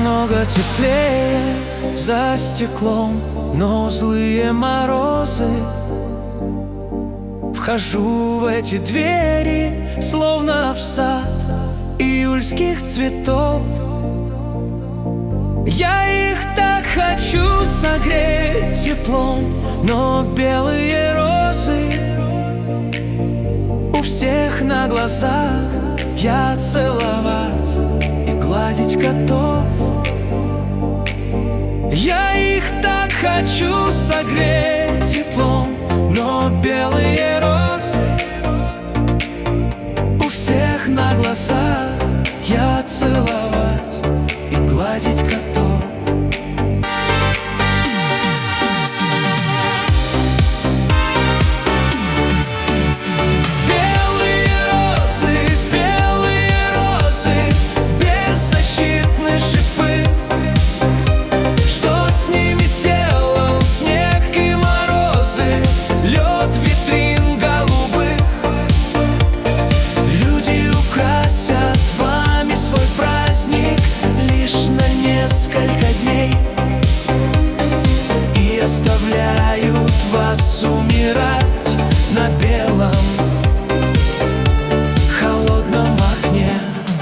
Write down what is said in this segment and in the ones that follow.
немного теплее за стеклом, но злые морозы. Вхожу в эти двери, словно в сад июльских цветов. Я их так хочу согреть теплом, но белые розы у всех на глазах. Я целовать и гладить готов. Я их так хочу согреть теплом, но белые розы у всех на глазах. Я целовать и гладить готов. Оставляют вас умирать на белом холодном окне.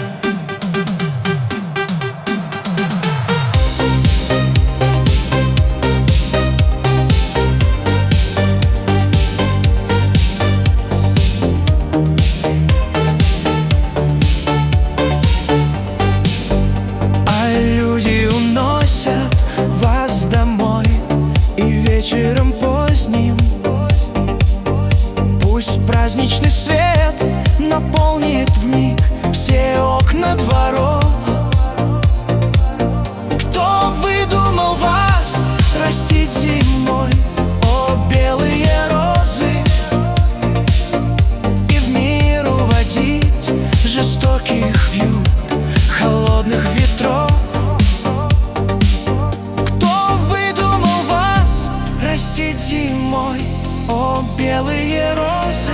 А люди уносят вас домой вечером поздним. Пусть праздничный свет наполнит вмиг все окна дворов. Кто выдумал вас растить зимой, о белые розы, и в мир уводить жестоких вьюг, холодных ветров? Растить зимой, о белые розы,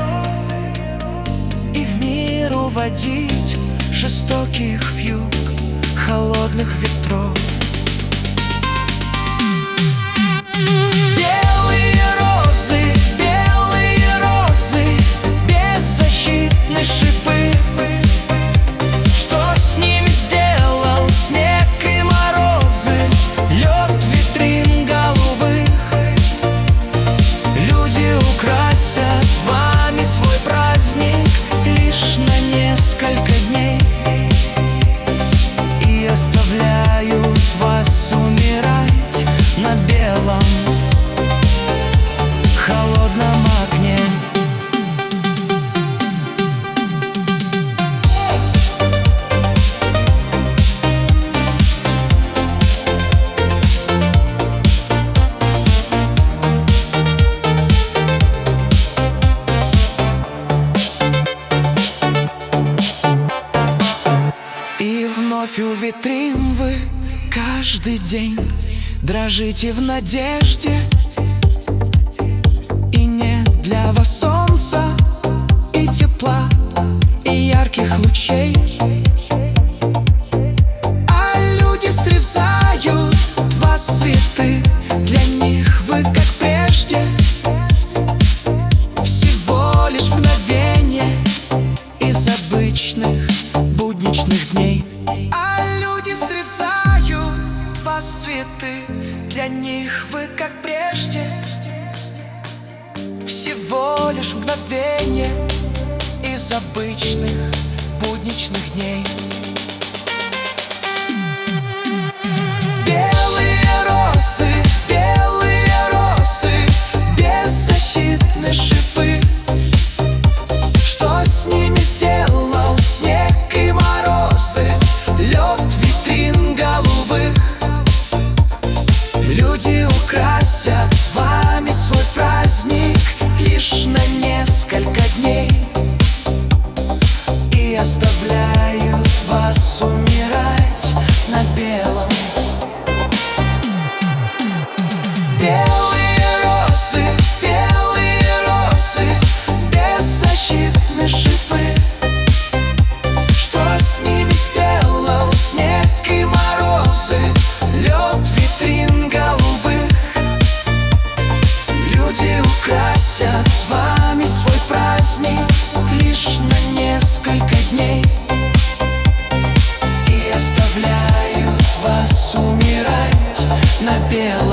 и в мир уводить жестоких вьюг, холодных ветров. Белые розы, беззащитны шипы. Что с ними сделал снег и морозы, лед витрин голубых? Украсят вами свой праздник лишь на несколько дней и оставляют вас умирать на белом холодном окне. Вновь у витрин вы каждый день дрожите в надежде, и нет для вас солнца и тепла, и ярких лучей. А люди срезают вас цветы, для них вы как прежде, всего лишь мгновение из обычных будничных дней. А люди срезают вас цветы, для них вы как прежде, всего лишь мгновение из обычных будничных дней. Белые розы, беззащитны шипы. Что с ними сделал снег и морозы, лед витрин голубых? Люди украсят вами свой праздник лишь на несколько дней и оставляют вас умирать на белом. Белые розы, беззащитны шипы. Что с ними сделал снег и мороз? черно-белый.